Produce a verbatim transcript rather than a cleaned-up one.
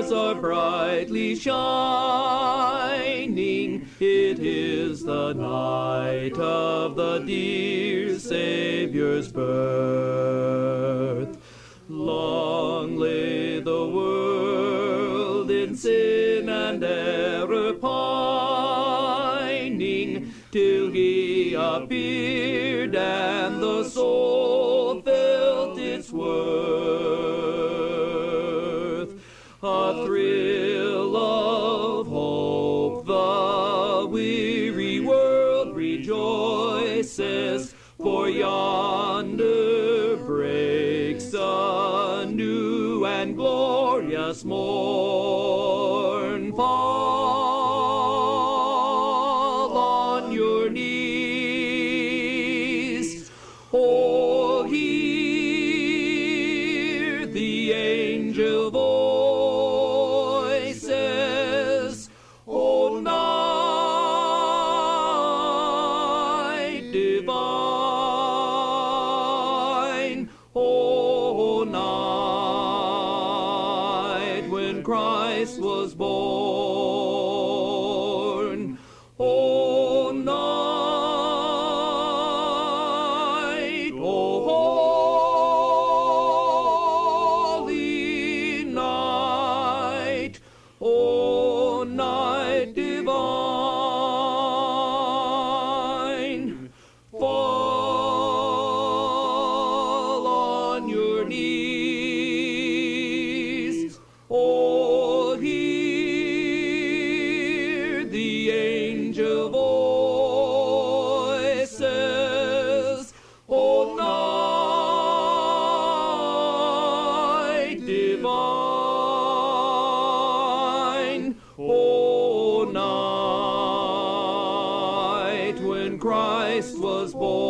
stars are brightly shining. It is the night of the dear Saviour's birth. Long lay the world in sin and error pining, till he appeared and the soul felt its worth. A thrill of hope the weary world rejoices, for yonder breaks a new and glorious morn. Fall on your knees, oh, hear the angel voices, oh, night divine, oh, night when Christ was born, oh, night, oh, holy night, oh, night divine. Fall on your knees, oh, hear the angel voices, oh, night divine, oh, night when Christ was born.